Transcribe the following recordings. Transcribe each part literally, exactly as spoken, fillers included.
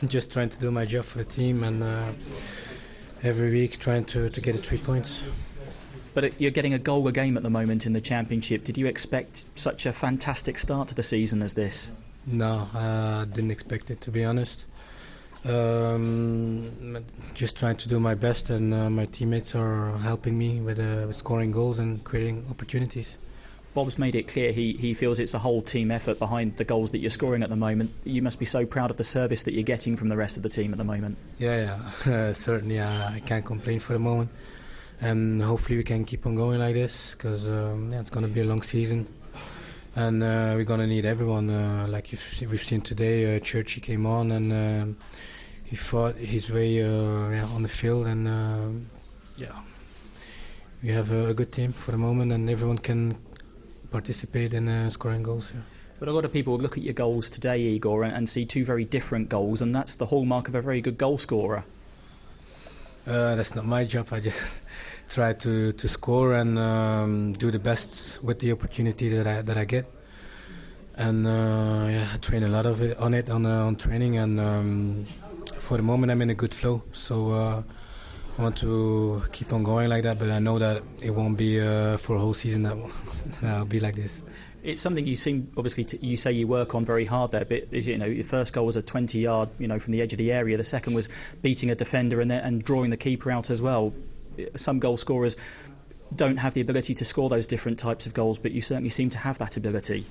just trying to do my job for the team, and uh, every week trying to, to get the three points. But you're getting a goal a game at the moment in the Championship. Did you expect such a fantastic start to the season as this? No, I uh, didn't expect it, to be honest. Um, just trying to do my best, and uh, my teammates are helping me with, uh, with scoring goals and creating opportunities. Bob's made it clear he, he feels it's a whole team effort behind the goals that you're scoring at the moment. You must be so proud of the service that you're getting from the rest of the team at the moment. Yeah, yeah, uh, certainly. Uh, I can't complain for the moment, and hopefully we can keep on going like this, because um, yeah, it's going to be a long season, and uh, we're going to need everyone. Uh, like you've, we've seen today, uh, Churchy came on, and uh, he fought his way uh, yeah, on the field, and uh, yeah, we have a, a good team for the moment, and everyone can participate in uh, scoring goals. Yeah. But a lot of people look at your goals today, Igor, and, and see two very different goals, and that's the hallmark of a very good goal scorer. Uh, that's not my job. I just try to, to score and um, do the best with the opportunity that I that I get. And uh, yeah, I train a lot of it on it on uh, on training, and um, for the moment I'm in a good flow. So uh, I want to keep on going like that, but I know that it won't be uh, for a whole season that I'll be like this. It's something you seem, obviously, to, you say you work on very hard there, but you know, your first goal was a twenty yard, you know, from the edge of the area. The second was beating a defender and, and drawing the keeper out as well. Some goal scorers don't have the ability to score those different types of goals, but you certainly seem to have that ability.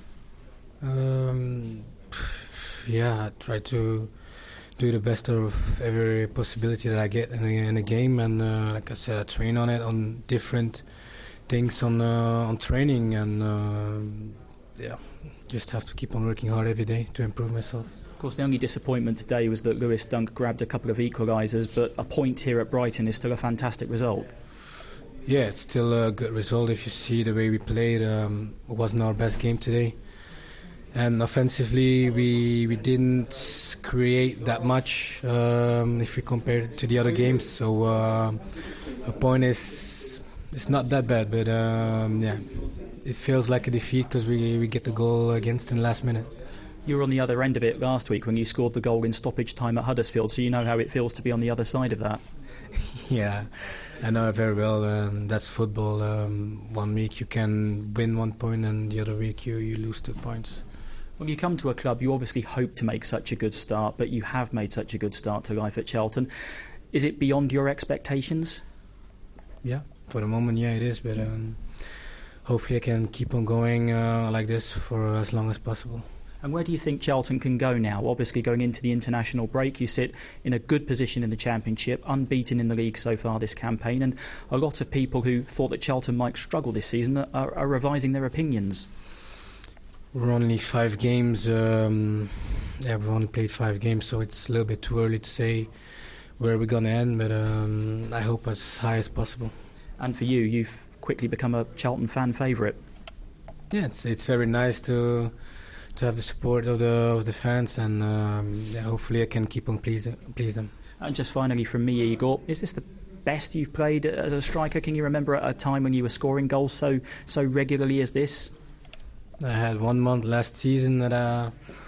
Um, yeah, I try to do the best of every possibility that I get in a, in a game, and uh, like I said, I train on it, on different things, on uh, on training, and uh, yeah, just have to keep on working hard every day to improve myself. Of course, the only disappointment today was that Lewis Dunk grabbed a couple of equalisers, but a point here at Brighton is still a fantastic result. Yeah, it's still a good result. If you see the way we played, um, it wasn't our best game today. And offensively, we we didn't create that much um, if we compare it to the other games. So uh, a point is it's not that bad, but um, yeah, it feels like a defeat because we we get the goal against in the last minute. You were on the other end of it last week when you scored the goal in stoppage time at Huddersfield, so you know how it feels to be on the other side of that. Yeah, I know it very well. Um, that's football. Um, one week you can win one point, and the other week you, you lose two points. When you come to a club, you obviously hope to make such a good start, but you have made such a good start to life at Charlton. Is it beyond your expectations? Yeah, for the moment, yeah, it is. But um, hopefully I can keep on going uh, like this for as long as possible. And where do you think Charlton can go now? Obviously, going into the international break, you sit in a good position in the Championship, unbeaten in the league so far this campaign, and a lot of people who thought that Charlton might struggle this season are, are revising their opinions. We're only five games. Um, yeah, we've only played five games, so it's a little bit too early to say where we're going to end, but um, I hope as high as possible. And for you, you've quickly become a Charlton fan favourite. Yeah, it's it's very nice to to have the support of the of the fans, and um, yeah, hopefully I can keep on please please them. And just finally from me, Igor, is this the best you've played as a striker? Can you remember a time when you were scoring goals so so regularly as this? I had one month last season that uh,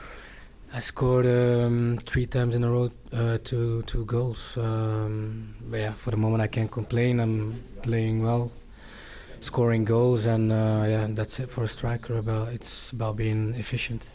I scored um, three times in a row, uh, two two goals. Um, but yeah, for the moment I can't complain. I'm playing well, scoring goals, and uh, yeah, that's it for a striker. About it's about being efficient.